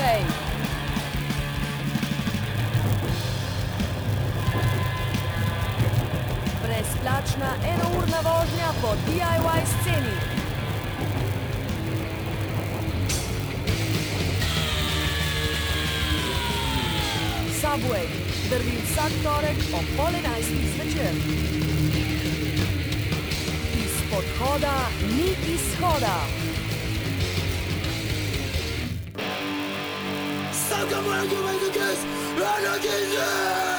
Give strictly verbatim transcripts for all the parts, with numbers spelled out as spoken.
Subway. Brezplačna enourna vožnja po D I Y sceni. Subway, drvi vsak torek ob pol enajstih zvečer. Iz podhoda ni izhoda. Sucker when you make a kiss, and I kiss you.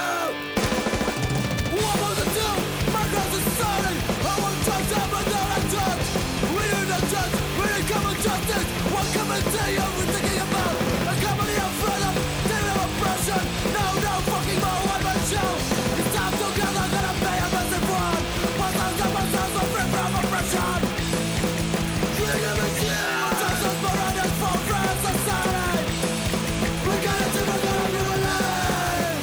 What was it do? My girl's a solid. I want to touch up, but not I touch. We do not touch, we didn't come and justice. What come and tell you we're thinking about? A company of freedom, dealing with oppression. No, no fucking more one man show. It's time to go, I'm gonna pay a massive one. One thousand myself so free from oppression. Freedom is here. One thousand more others for free society. We gotta do what we're gonna do alive.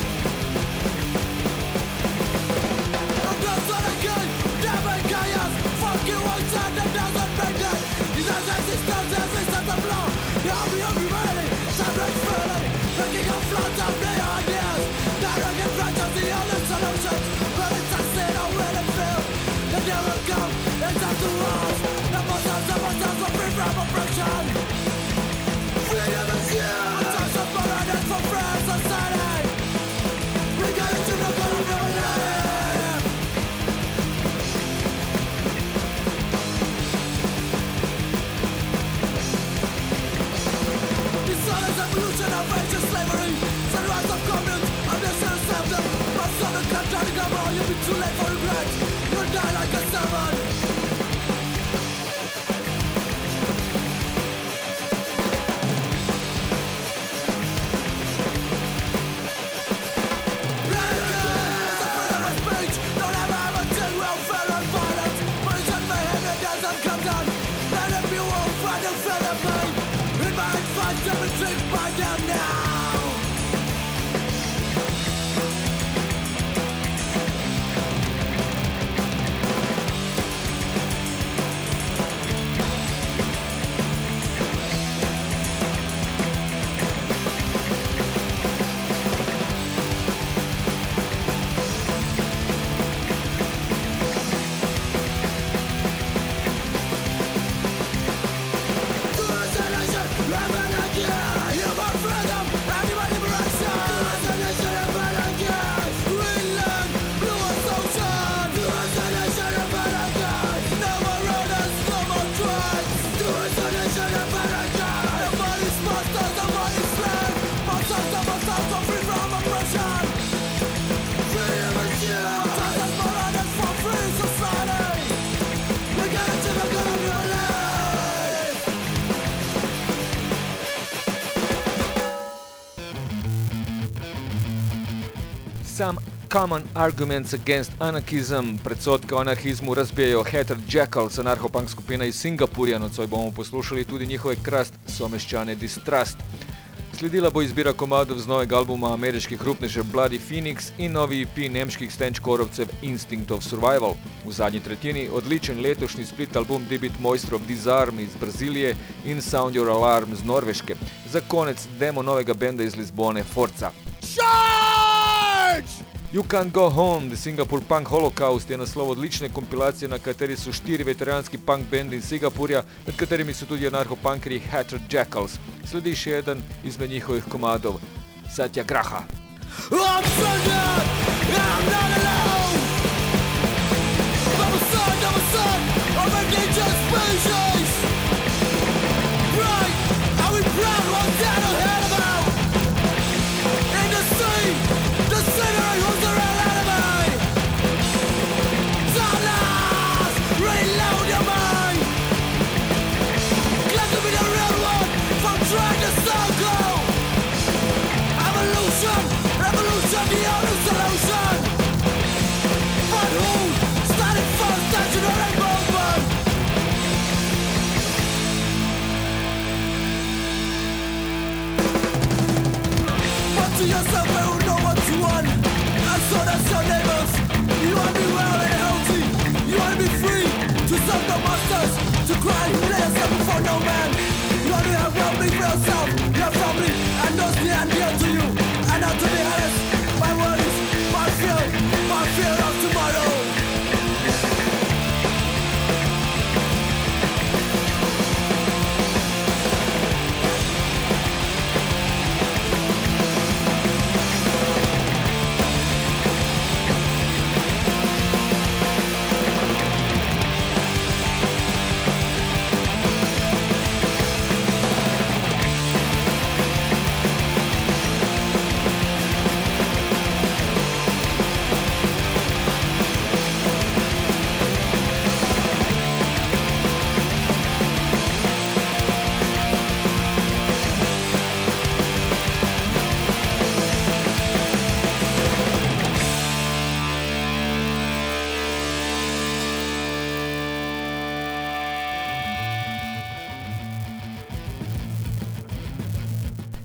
I'm just what I can, never chaos. Fuck you outside, them doesn't break that. These are the systems, every set of law. The army of humanity, separate feeling. Making a flood of new ideas. Direct and right of the only solutions. But it's a sin I really feel. The day will come, it's up to us. The muscles of ourselves are free from oppression. Freedom is here. One thousand more others for free society. We gotta do what we're gonna do alive. The silence evolution of ancient slavery. Sunrise of communes, I'm the center center. My son and can't try to come on, you'll be too late for regret. You'll die like a servant. Blankets, the freedom of speech. Don't ever have a till welfare and violence. Munition behavior doesn't come down. Let it be all fight and feel the pain. In my head fights to be tricked by them now. Some common arguments against anarchism, predsodke o anarhizmu razbijajo Heather Jackals, anarcho-punk skupina iz Singapurja, nocoj bomo poslušali tudi njihove Krust someščane Distrust. Sledila bo izbira komadov z novega albuma ameriških hrupnežev Bloody Phoenix in novi E P nemških stenčkorovcev Instinct of Survival. V zadnji tretjini odličen letošnji split album Debit Moisture of Disarm iz Brazilije in Sound Your Alarm z Norveške. Za konec demo novega benda iz Lizbone Forza. You Can't Go Home, The Singapore Punk Holocaust je naslov odlične kompilacije, na kateri so štiri veteranski punk bendi iz Singapurja, med katerimi so tudi anarcho-punkeri Heather Jackals. Sledi še eden izmed njihovih komadov, Satyagraha. I'm surrounded, I'm not alone. I'm a son, I'm a son of a dangerous species. Right, are we proud what's down ahead about? In the sea, the scenery holds the real enemy. Silas, reload your mind. Glad to be the real one from trying to circle. Evolution, revolution, the only solution. But who started first, stationary movement? But to yourself, I don't know what you want. And so that's your neighbors. You want to be well and healthy. You want to be free to serve the masters. To cry, lay yourself before no man. You want to have well-being for yourself. Your family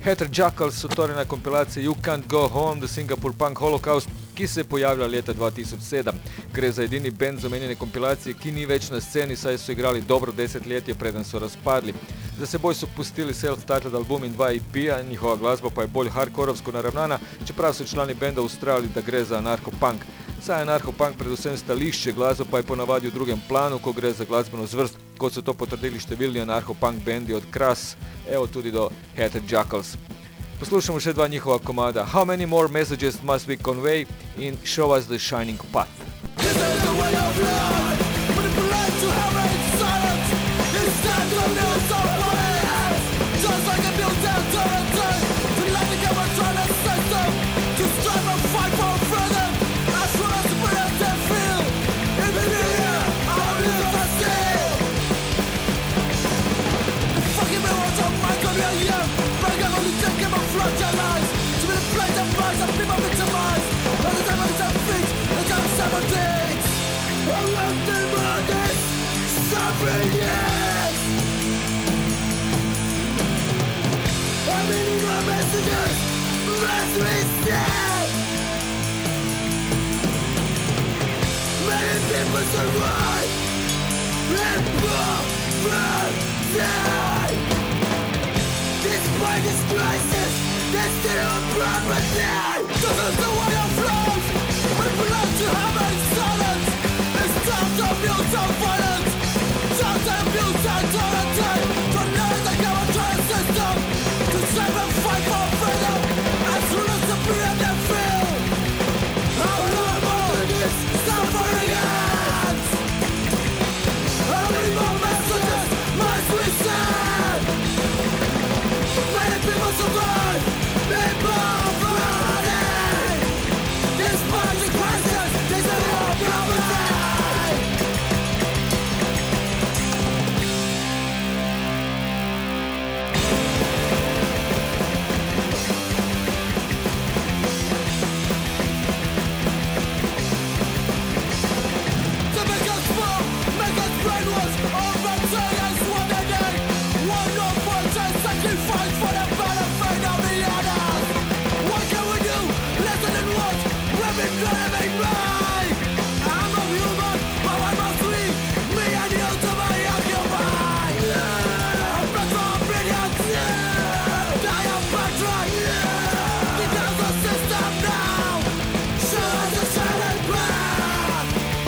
Heather Jackals so torej na kompilaciji You Can't Go Home, The Singapore Punk Holocaust, ki se je pojavila leta dva tisoč sedem. Gre za edini bend z omenjene kompilacije, ki ni več na sceni, saj so igrali dobro desetletje, preden so razpadli. Za seboj so pustili self-titled album in dva E P-ja, njihova glasba pa je bolj hardkorovsko naravnana, čeprav so člani benda ustrajali, da gre za anarcho-punk. Saj je anarcho-punk predvsem stališče, glasba pa je ponavadi v drugem planu, ko gre za glasbeno zvrst, kot so to potrdili številni anarcho-punk bendi od Crass, evo tudi do Heather Jackals. Poslušamo še dva njihova komada, How Many More Messages Must We Convey in Show Us the Shining Path. This is the way of life, manipulate to have it silence. It's time to lose our minds, just like a new territory. To let the government try to system, to strive and fight for freedom. As well as the brilliant they feel, in the new year, our lives are still. The fucking mirrors of my career, my government take him and fragilize. To be the place of minds of people victimized. All the time I some things, the time seven things. I left the madness, suffering yes. How many more messages must we send? Many people survive and poverty. Despite this crisis, there's still a property. This is the way of life. We belong to having silence. It's time to abuse our violence. Time to abuse our authority. To know the government system. To save and fight for freedom. As soon as the freedom they feel. Our normal is suffering ends. How many more messages must we send? Many people survive. People running. Despite the crisis, there's a real property. To make us small, make us brainwash, all from saying one day. One no fortune, sacrifice for the benefit of the others. What can we do? Listen and watch. We've been driving by. I'm a human, but I must leave. Me and you to my occupy. I'm Petra, brilliant. I am Petra. Get out the system now. Show us the silent path.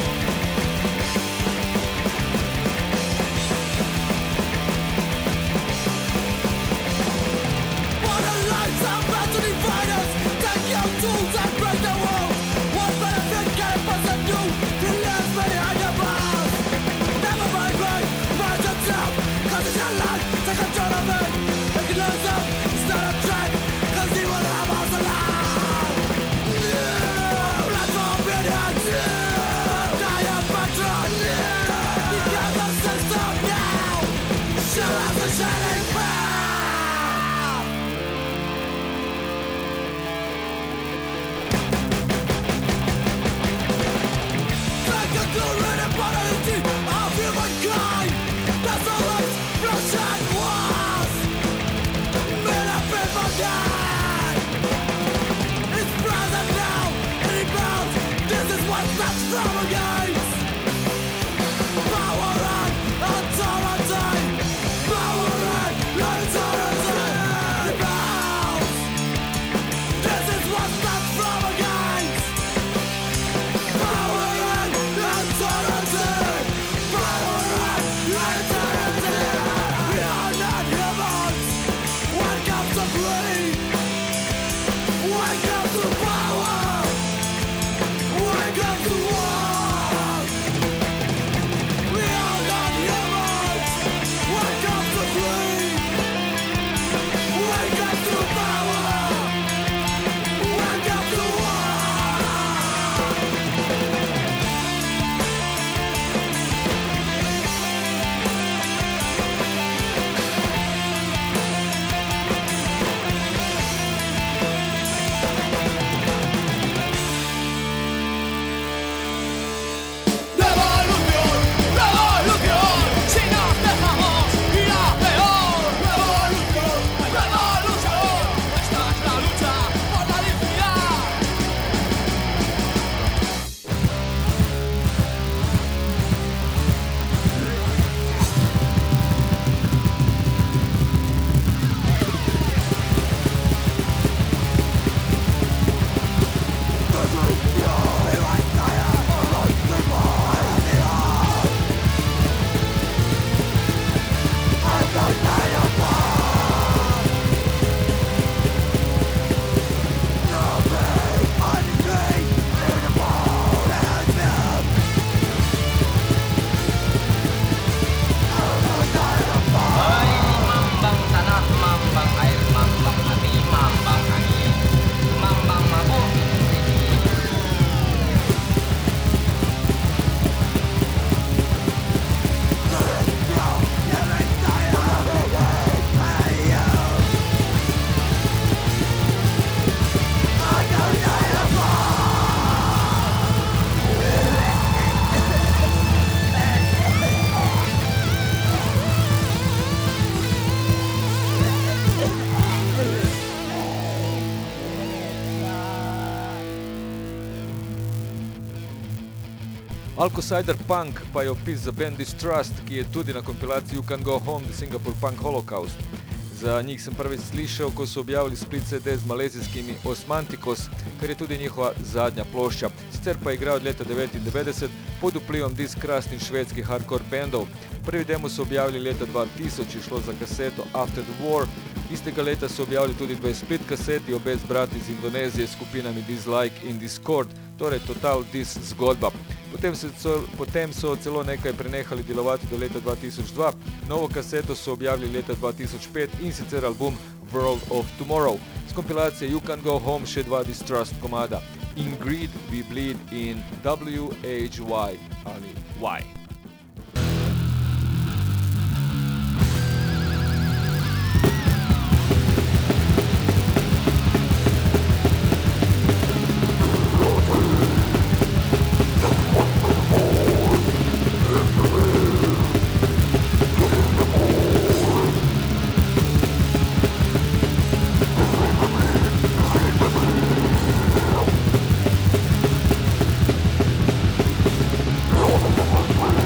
Modern lives are meant to divide us. Take your tools and break the walls. What benefit can a person do to live behind the bars? Never mind, right? Mind yourself, cause it's your life. Take control of it. Make it yourself. It's not a track, cause you will have us alive. Platform brilliant. I am Patron. You got the system now. Show us the shining path. Like a glory and morality of humankind. That's all life, bloodshed was. Many people died. It's present now, and it bounds. This is what that's from against. Power and authority. Power and authority. It bounds. This is what that's from against. Power and authority. Power and authority. We are not humans. Welcome to greed. Welcome to power. Welcome to war. We are not humans. Welcome to greed. Welcome to power. Welcome to war. Alkocider Punk pa je opis za band Distrust, ki je tudi na kompilaciji You Can Go Home, The Singapore Punk Holocaust. Za njih sem prvič slišal, ko so objavili split C D z malezijskimi Osmantikos, kar je tudi njihova zadnja plošča. Sicer pa je igral od leta devetindevetdeset pod vplivom Disgust in švedskih hardcore bandov. Prvi demo so objavili leta dva tisoč, je šlo za kaseto After the War. Istega leta so objavili tudi dve split kaseti, obe z brati iz Indonezije, skupinami Dislike in Discord, torej Total Dis zgodba. Potem, se, potem so celo nekaj prenehali delovati do leta dva tisoč dva, novo kaseto so objavili leta dva tisoč pet in sicer album World of Tomorrow. Z kompilacije You Can Go Home še dva Distrust komada, In Greed We Bleed in W H Y ali Y. We'll be right back.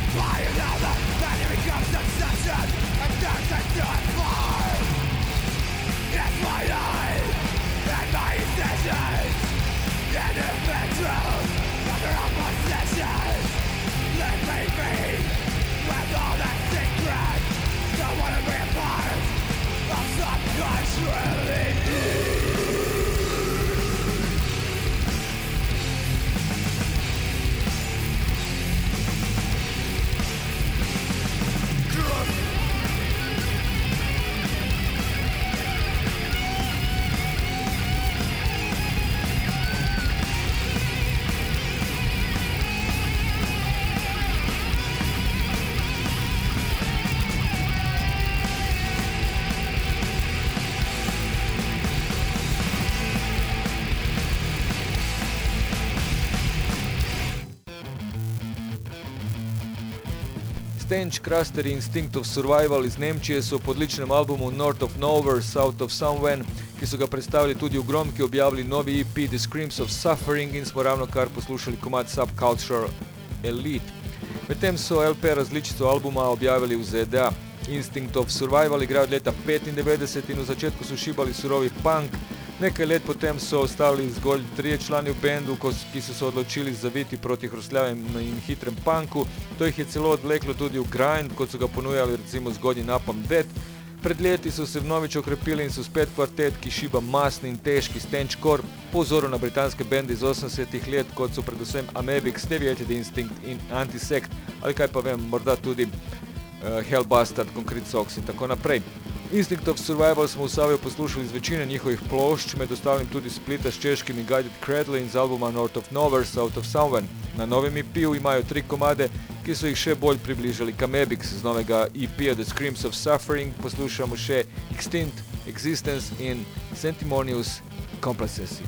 Stench, Craster i Instinct of Survival iz Nemčije so po odličnem albumu North of Nowhere, South of Somewhere, ki so ga predstavili tudi v Gromki, objavili novi E P The Screams of Suffering in smo ravno kar poslušali komad Subculture Elite. Medtem so L P različico albuma objavili v Z D A. Instinct of Survival igra od leta petindevetdeset in v začetku so šibali surovi punk. Nekaj let potem so ostali zgolj trije člani v bendu, ki so se odločili zaviti proti hrustljavem in hitrem punku. To jih je celo odvleklo tudi v grind, kot so ga ponujali recimo zgodnji Napalm Death. Pred leti so se vnovič okrepili in so spet kvartet, ki šiba masni in težki stenchcore, po vzoru na britanske bende iz osemdesetih let, kot so predvsem Amebix, Deviated Instinct in Antisect, ali kaj pa vem, morda tudi uh, Hellbastard, Concrete Socks in tako naprej. Instinct of Survival smo v Saviju poslušali z večine njihovih plošč, med ostalim tudi splita s češkimi Guided Cradle in z albuma North of Nowhere, South of Somewhere. Na novem E P-u imajo tri komade, ki so jih še bolj približali k Amebix. Z novega E P-a The Screams of Suffering poslušamo še Extinct, Existence in Sanctimonious Complacency.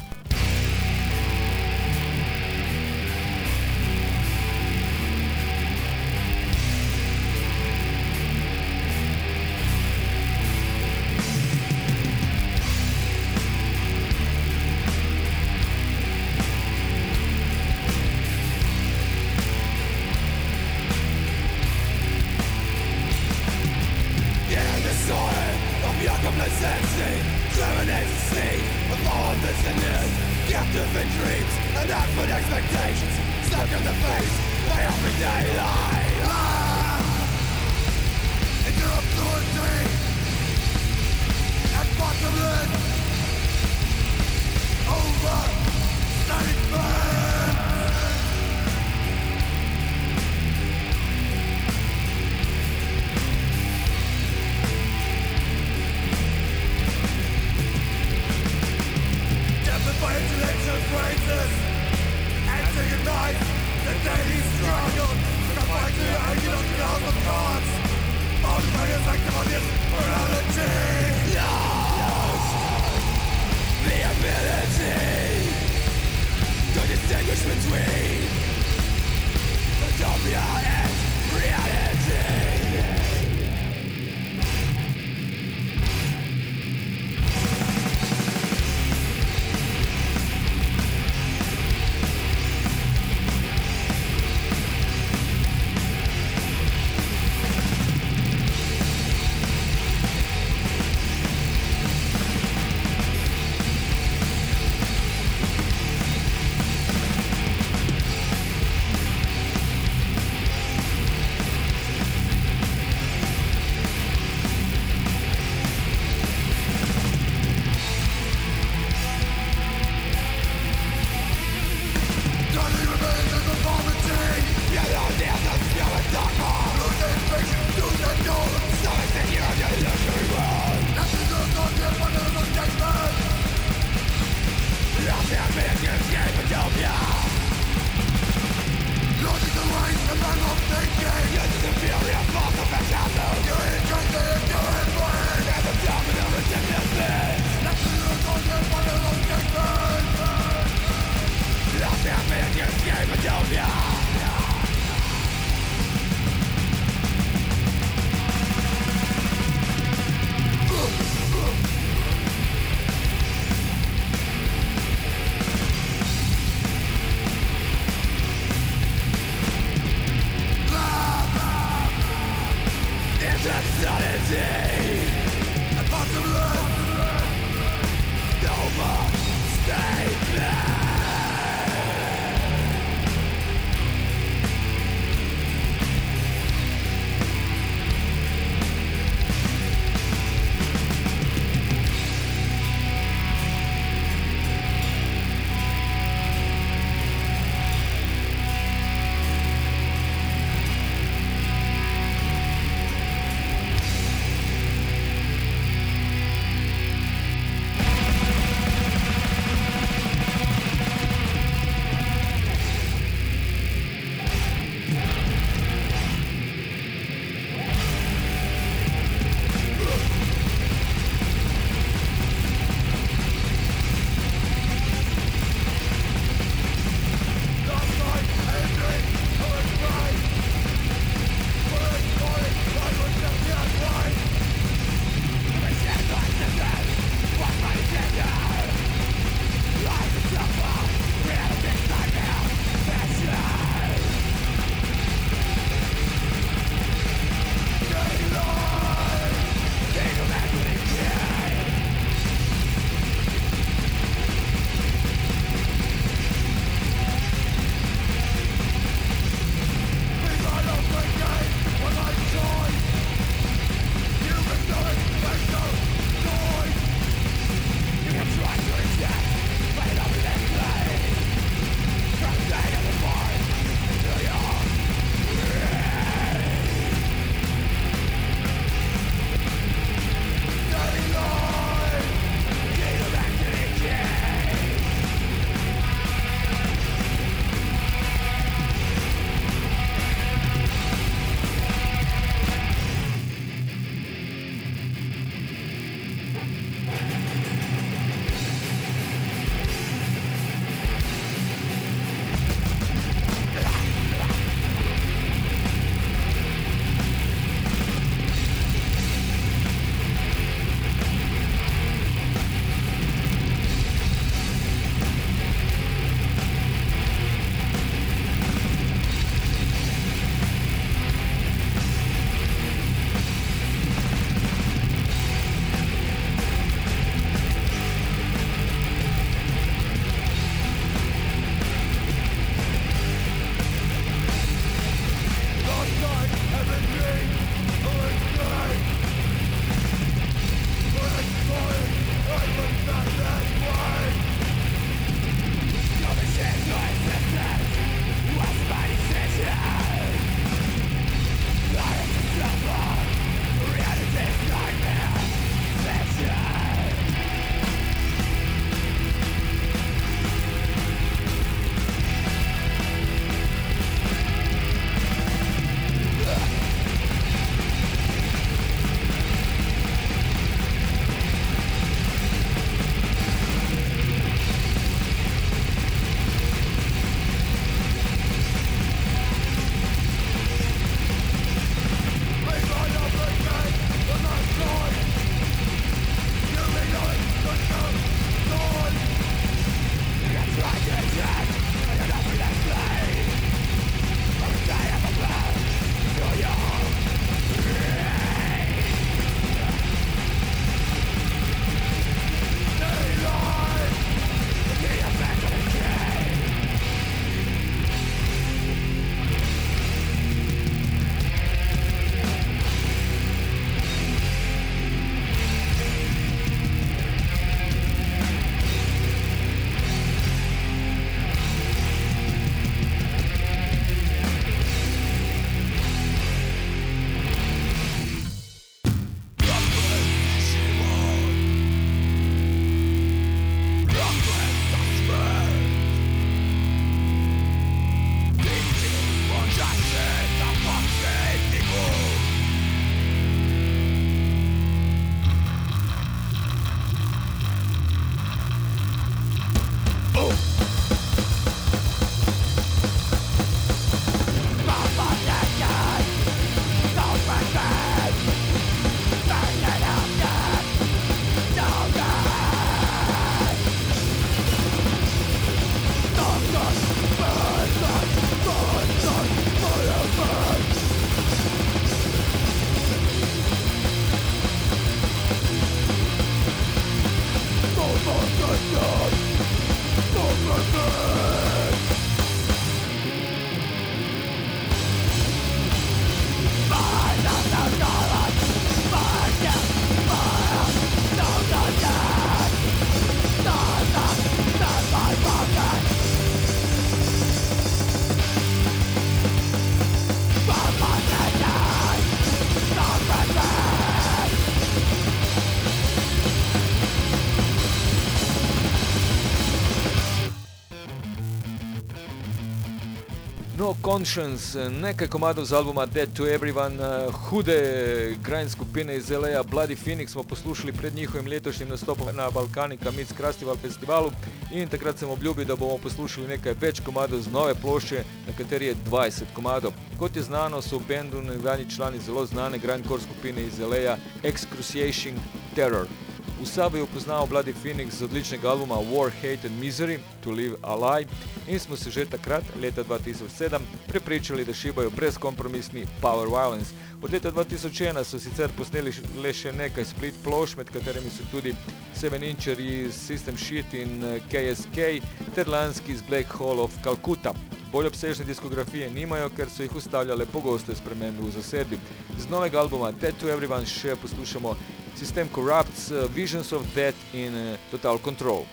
No Conscience, nekaj komadov z albuma Dead to Everyone, hude grind skupine iz L A, Bloody Phoenix smo poslušali pred njihovim letošnjim nastopom na Balkanica Meets Krastival festivalu in takrat sem obljubil, da bomo poslušali nekaj več komadov z nove plošče, na kateri je dvajset komadov. Kot je znano, so v bendu nekdanji člani zelo znane grindcore skupine iz L A, Excruciating Terror. V Sabu je upoznal Bloody Phoenix z odličnega albuma War, Hate and Misery, To Live a Lie in smo se že takrat, leta dva tisoč sedem, prepričali, da šibajo brezkompromisni Power Violence. Od leta dva tisoč ena so sicer posneli le še nekaj split ploš, med katerimi so tudi Seven Incherji, System Shit in K S K ter lanski z Black Hole of Calcutta. Bolj obsežne diskografije nimajo, ker so jih ustavljale pogoste spremembe v zasedbi. Z novega albuma Dead to Everyone še poslušamo System Corrupts, uh, Visions of Death in uh, Total Control.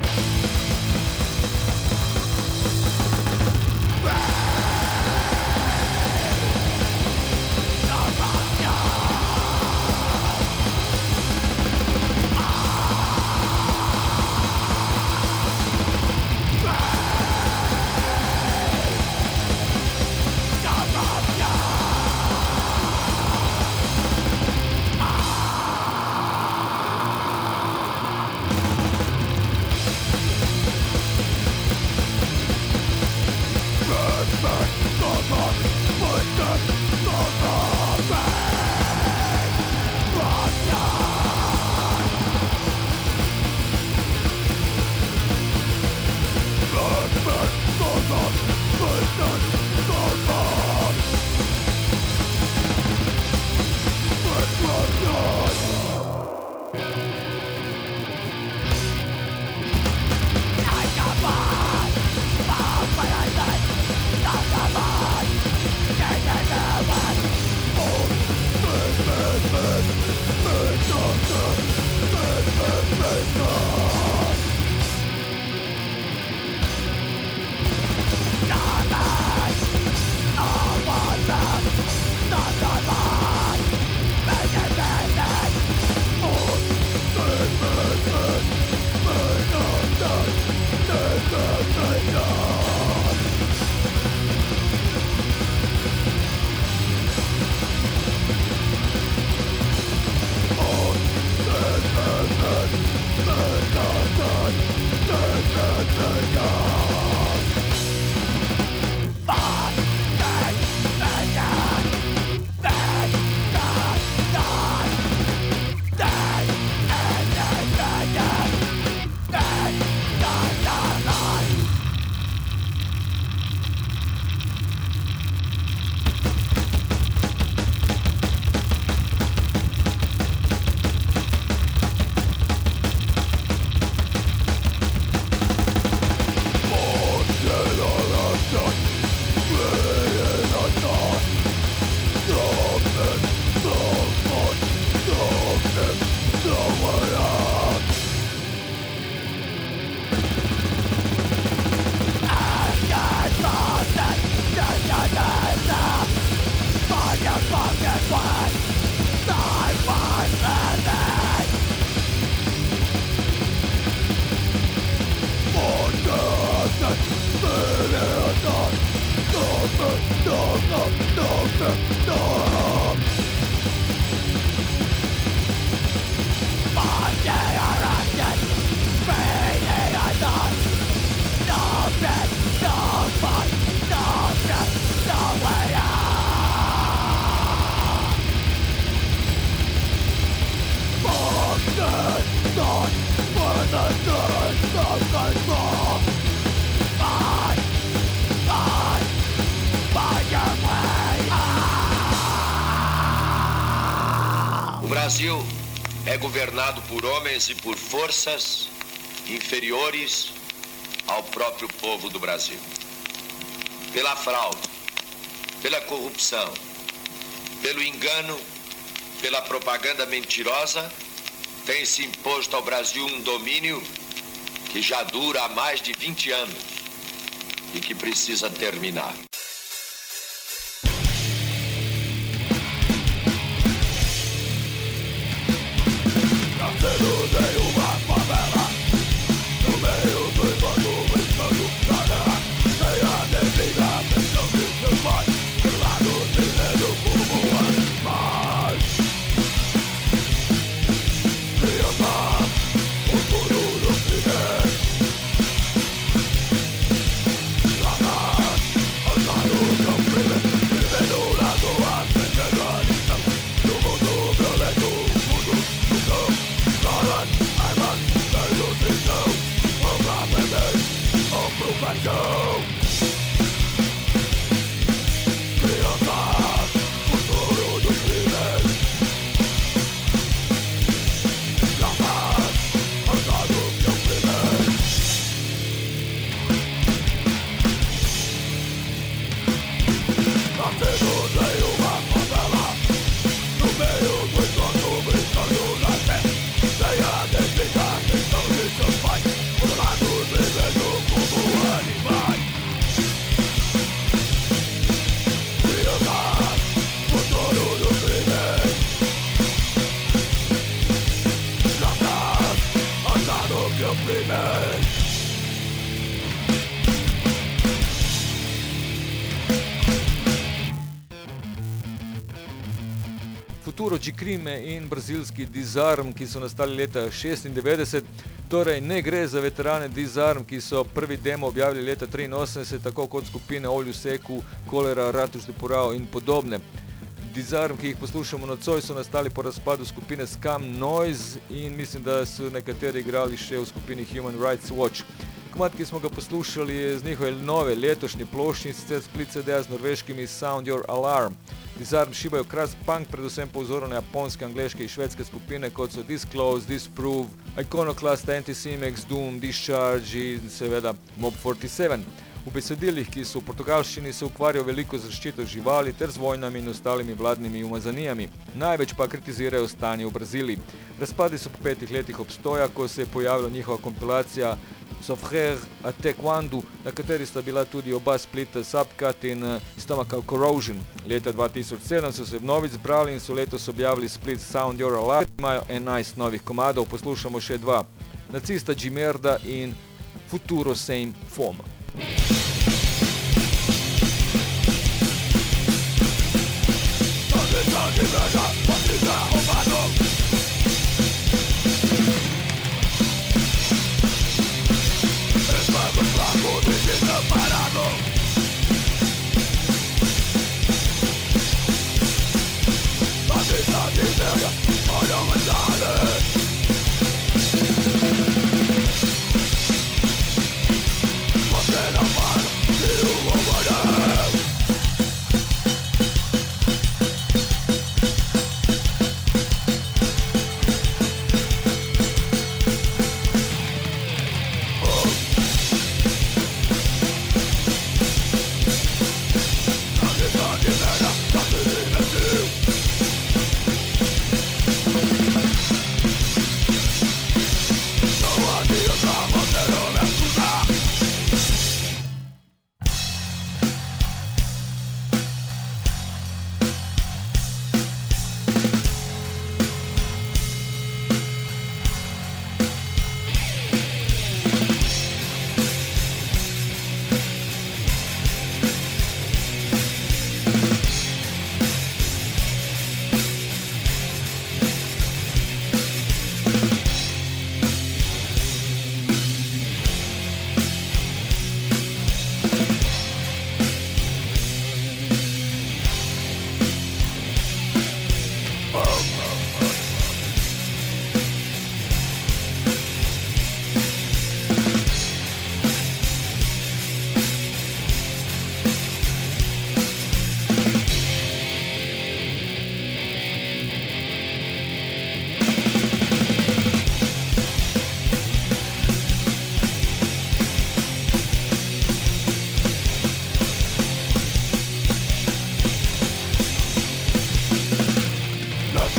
O Brasil é governado por homens e por forças inferiores ao próprio povo do Brasil. Pela fraude, pela corrupção, pelo engano, pela propaganda mentirosa, tem se imposto ao Brasil um domínio que já dura há mais de vinte anos e que precisa terminar. Futuro di Crime in brazilski Disarm, ki so nastali leta šestindevetdeset. Torej ne gre za veterane Disarm, ki so prvi demo objavili leta triinosemdeset, tako kot skupine Olju Seku, Kolera, Ratus de Porao in podobne. Disarm, ki jih poslušamo nocoj, so nastali po razpadu skupine Scum Noise in mislim, da so nekateri igrali še v skupini Human Rights Watch. Komad, ki smo ga poslušali, je z njihove nove letošnje ploščice Split C D-ja z norveškimi Sound Your Alarm. Disarm šibajo kras punk, predvsem po vzoru na japonske, angleške in švedske skupine, kot so Disclose, Disprove, Iconoclast, Anticimex, Doom, Discharge in seveda Mob štirideset sedem. V besedilih, ki so v portugalščini, se ukvarjajo veliko z zaščito živali ter z vojnami in ostalimi vladnimi umazanijami. Največ pa kritizirajo stanje v Braziliji. Razpadi so po petih letih obstoja, ko se je pojavila njihova kompilacija Sofrer Até Quando, na kateri sta bila tudi oba splita Subcut in Stomachaal Corrosion. Leta dva tisoč sedem so se vnovič zbrali in so letos objavili split Sound Your Alarm. Imajo enajst novih komadov, poslušamo še dva. Nacista de Merda in Futuro Sem Fome. Você não vai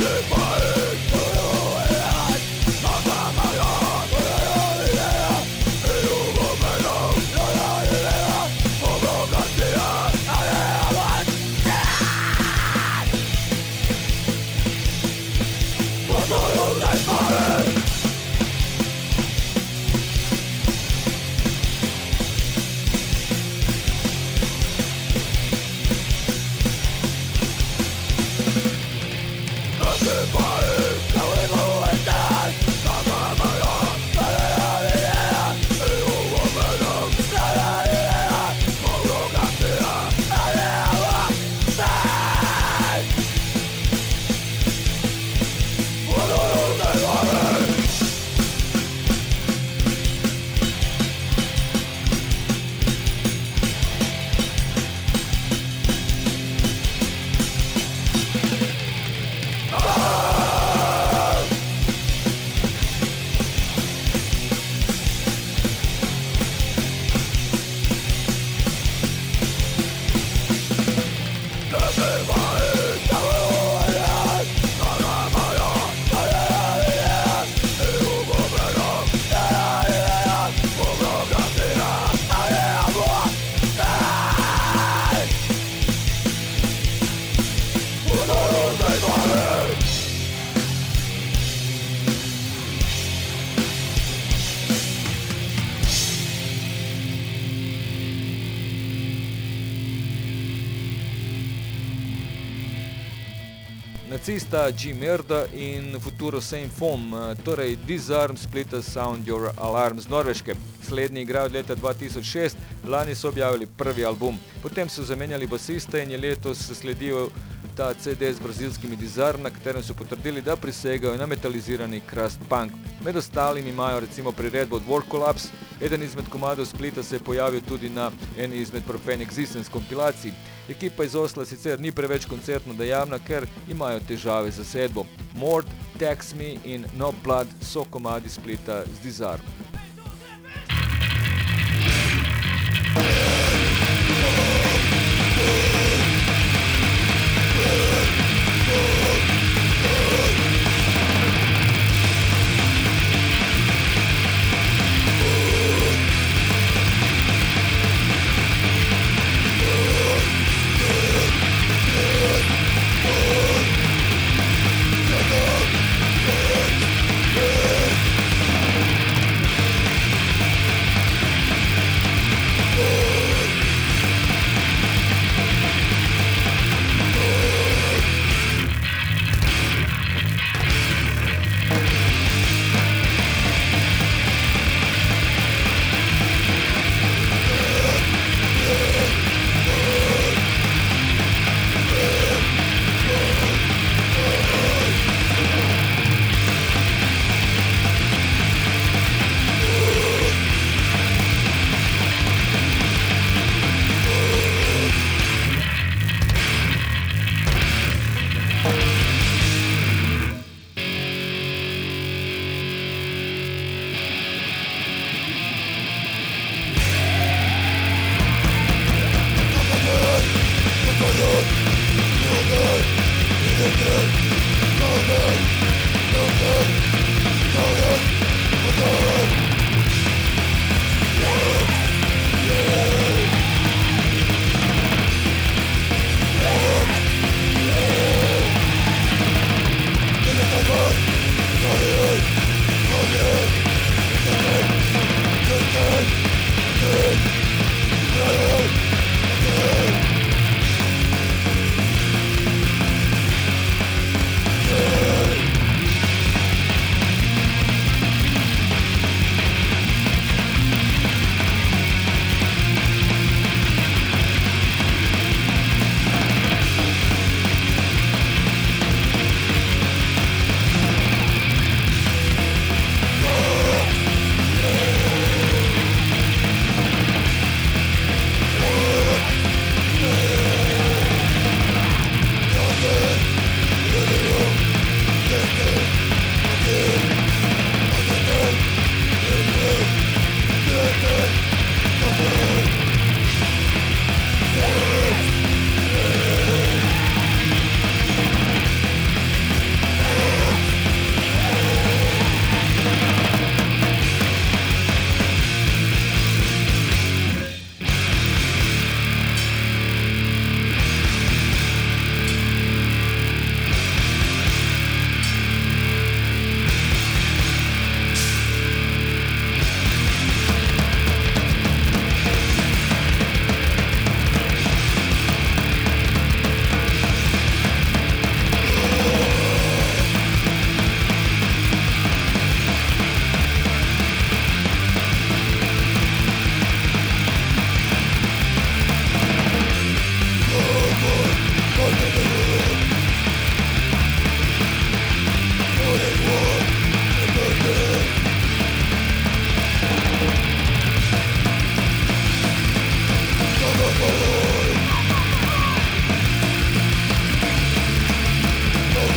Nacista Jim Erda in Futuro Same Foam, torej Disarm, Splitter, Sound Your Alarm z Norveške. Slednji igrajo od leta dva tisoč šest, lani so objavili prvi album. Potem so zamenjali basista in je letos sledil ta C D z brazilskimi Disarm, na katerem so potrdili, da prisegajo na metalizirani crust punk. Med ostalim imajo recimo priredbo od War Collapse, eden izmed komadov Splita se je pojavil tudi na eni izmed Profane Existence kompilacij. Ekipa iz Osla sicer ni preveč koncertno dejavna, ker imajo težave z zasedbo. Mord, Tax Me in No Blood so komadi Splita z Disarm.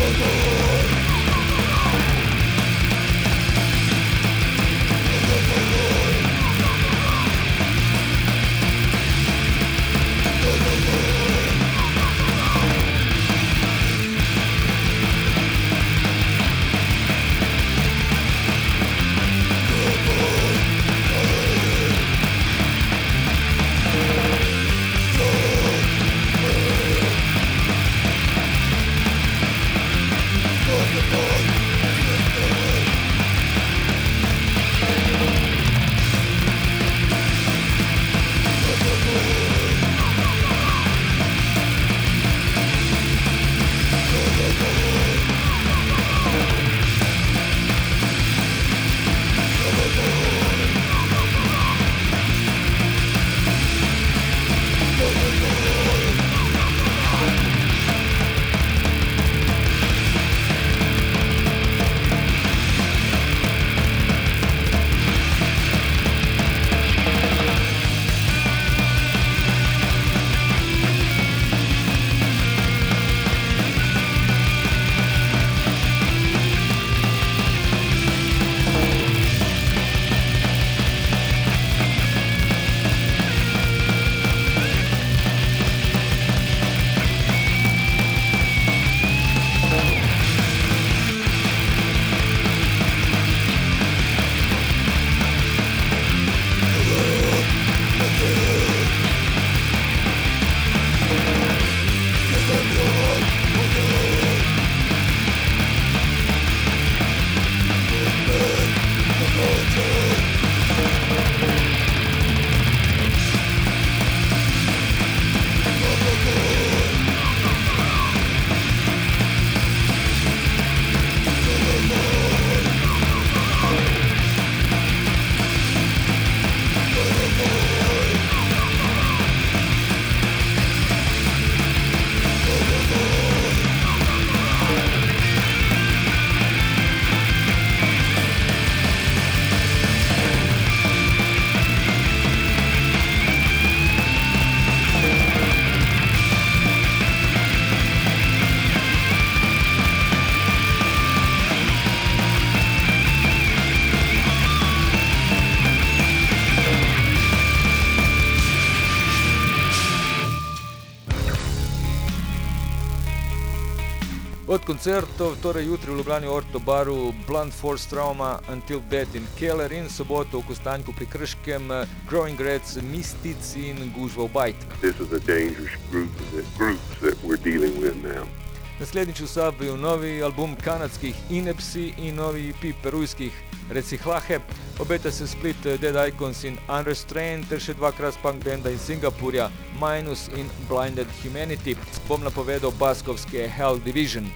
Od koncertov, torej jutri v Ljubljani v Orto baru Blunt Force Trauma, Until Death in Keller in soboto v Kostanjku pri Krškem Growing Reds, Mistic in Gužva v Bajt. This is a dangerous group that, groups that we're dealing with now. Naslednjič v Sablju novi album kanadskih Inepsi in novi E P perujskih Reciklahe. Obeta se split Dead Icons in Unrestrained ter še dva kraspunk benda iz Singapurja, Minus in Blinded Humanity. Bom napovedal baskovske Hell Division.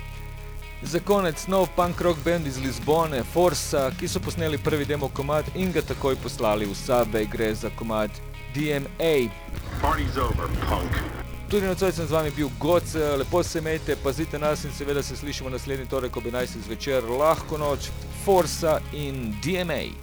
Za konec nov punk rock band iz Lizbone, Forsa, ki so posneli prvi demo komad in ga takoj poslali v Sable. Gre za komad D M A. Party's over, punk. Tudi nocoj sem z vami bil Goc, lepo se imejte, pazite nas in seveda se slišimo naslednji torek ob enajstih zvečer. Lahko noč, Forsa in D M A.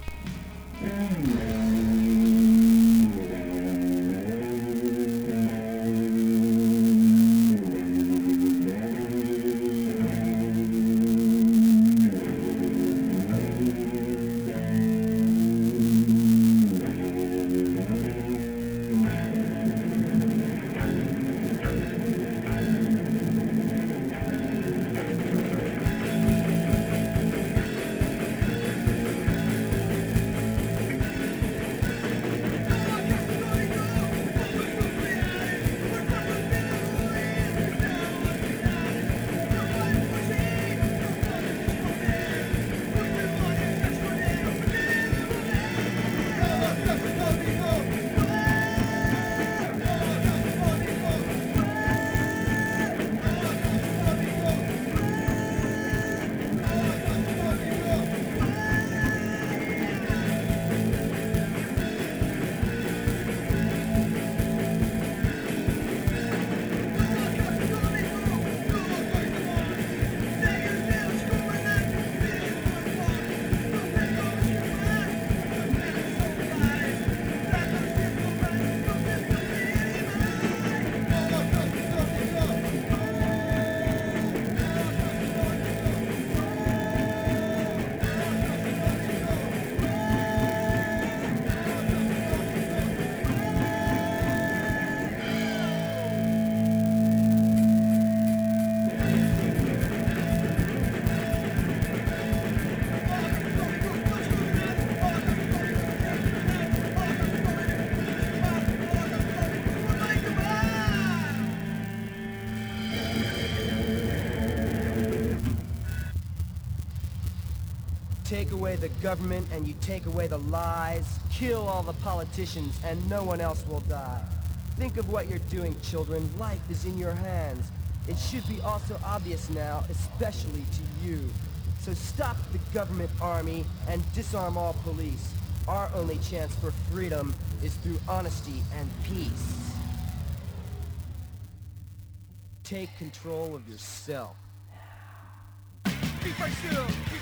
take away the government and you take away the lies, kill all the politicians and no one else will die. Think of what you're doing, children. Life is in your hands. It should be also obvious now, especially to you. So stop the government army and disarm all police. Our only chance for freedom is through honesty and peace. Take control of yourself. Keep my shield!